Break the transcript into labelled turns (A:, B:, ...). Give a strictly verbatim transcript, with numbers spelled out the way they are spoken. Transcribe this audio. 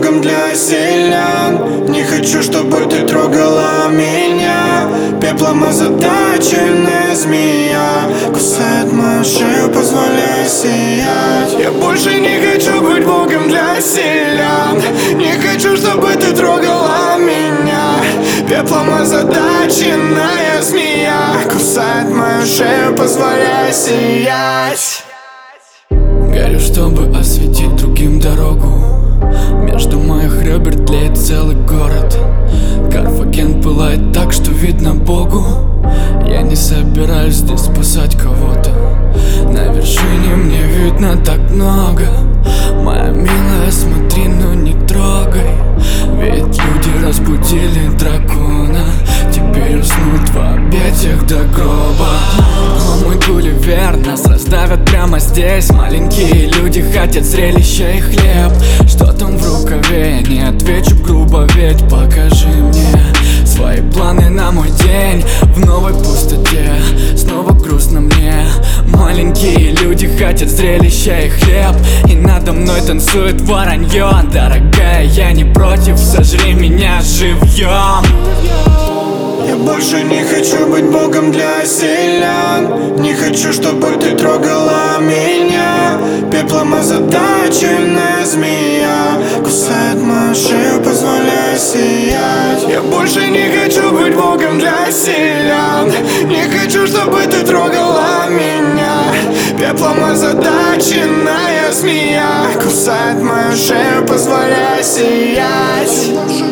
A: богом для селян. Не хочу, чтобы ты трогала меня. Пеплом озадаченная змея кусает мою шею, позволяя сиять. Я больше не хочу быть богом для селян. Не хочу, чтобы ты трогала меня. Пеплом озадаченная змея кусает мою шею, позволяя сиять.
B: Горю, чтобы осветить другим дорогу. Между моих ребер тлеет целый город. Карфаген пылает так, что видно Богу. Я не собираюсь здесь спасать кого-то. На вершине мне видно так много. Моя милая, смотри, но не трогай. Ведь люди разбудили дракона. Теперь уснут в объятиях до гроба. О, мой Гулливер, нас раздавят прямо здесь. Маленькие люди хотят зрелища и хлеб. Что там в рукаве? Я не отвечу грубо, ведь покажи мне свои планы на мой день. В новой пустоте снова грустно мне. Маленькие люди хотят зрелища и хлеб. И надо мной танцует воронье. Дорогая, я не против, сожри меня живьем.
A: Я больше не хочу быть богом для селян. Не хочу, чтобы ты трогала меня. Пеплом озадаченная змея кусает мою шею, позволяя сиять. Я больше не хочу быть богом для селян. Не хочу, чтобы ты трогала меня. Пеплом озадаченная змея кусает мою шею, позволяя сиять.